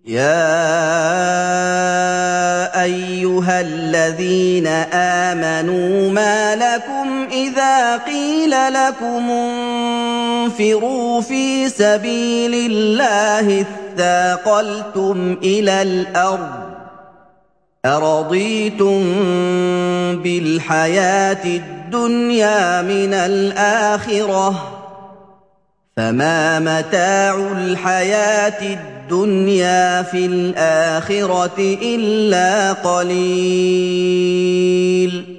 يَا أَيُّهَا الَّذِينَ آمَنُوا مَا لَكُمْ إِذَا قِيلَ لَكُمُ انفِرُوا فِي سَبِيلِ اللَّهِ اثَّاقَلْتُمْ إِلَى الْأَرْضِ أَرَضِيتُم بِالْحَيَاةِ الدُّنْيَا مِنَ الْآخِرَةِ ۚ فَمَا مَتَاعُ الْحَيَاةِ الدُّنْيَا فِي الْآخِرَةِ إِلَّا قَلِيلٌ